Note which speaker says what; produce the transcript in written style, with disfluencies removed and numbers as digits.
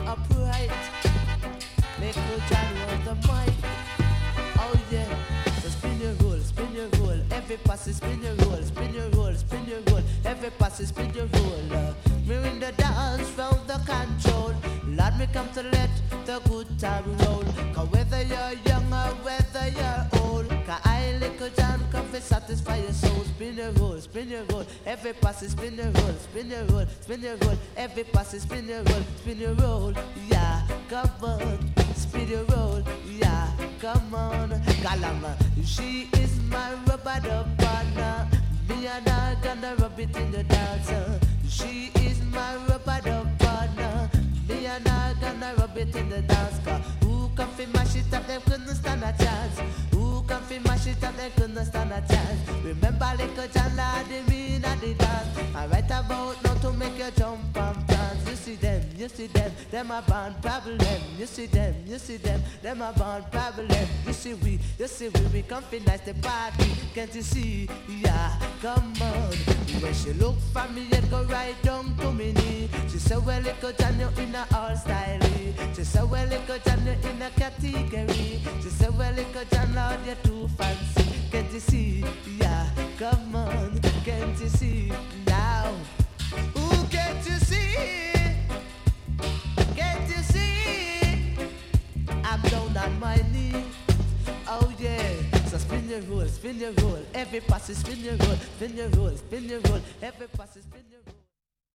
Speaker 1: upright. Little John was the mic. Oh yeah. So spin your roll, spin your roll. Every pass is spin your roll, spin your roll, spin your roll. Every pass is spin your roll. Me in the dance from the control. Lord, me come to let the good time roll. Cause whether you're young or whether you're old, cause I little John come to satisfy your soul. Spin your roll, spin your roll. Every pass is spin your roll, spin your roll, spin your roll. Every pass is spin your roll, spin your roll. Yeah, come on, spin your roll. Yeah, come on. Galama, she is my rubber dub partner. Me and I gonna rub it in the dancer. She is my rubber dub partner. Me and I gonna rub it in the dance car. Who can fi mash it up, them couldn't stand a chance. Who can fi mash it up, them couldn't stand a chance. Remember little John Lad, me in the dance. I write about now to make you jump and dance. You see them a born problem. You see them a born problem. You see we come fi nice the party. Can't you see? Yeah, come on. When she look for me, it go right down to me knee. She said, well, little John, you in a all style. She said, well, little John, you in a category. She said, well, little John, Lord, you're too fancy. Can't you see? Yeah, come on. Can't you see? Now, ooh, can't you see? Can't you see? I'm down on my knee. Oh yeah. So spin your roll, spin your roll. Every pass is spin your roll, spin your roll, spin your roll. Every pass is spin your roll.